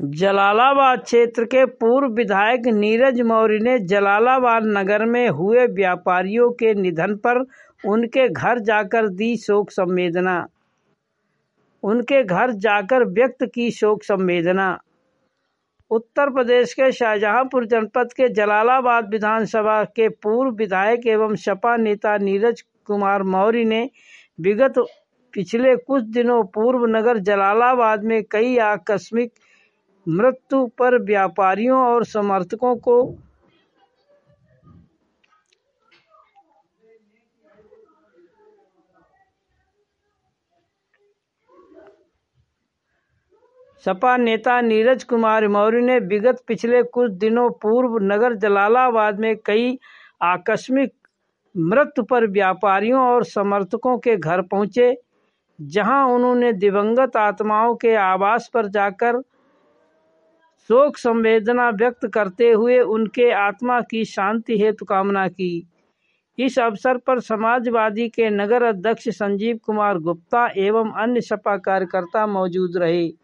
जलालाबाद क्षेत्र के पूर्व विधायक नीरज मौर्य ने जलालाबाद नगर में हुए व्यापारियों के निधन पर उनके घर जाकर दी शोक संवेदना। उनके घर जाकर व्यक्त की शोक संवेदना। उत्तर प्रदेश के शाहजहांपुर जनपद के जलालाबाद विधानसभा के पूर्व विधायक एवं सपा नेता नीरज कुमार मौर्य ने विगत पिछले कुछ दिनों पूर्व नगर जलालाबाद में कई आकस्मिक मृत्यु पर व्यापारियों और समर्थकों को सपा नेता नीरज कुमार मौर्य ने विगत पिछले कुछ दिनों पूर्व नगर जलालाबाद में कई आकस्मिक मृत्यु पर व्यापारियों और समर्थकों के घर पहुंचे, जहां उन्होंने दिवंगत आत्माओं के आवास पर जाकर शोक संवेदना व्यक्त करते हुए उनके आत्मा की शांति हेतु कामना की। इस अवसर पर समाजवादी के नगर अध्यक्ष संजीव कुमार गुप्ता एवं अन्य सपा कार्यकर्ता मौजूद रहे।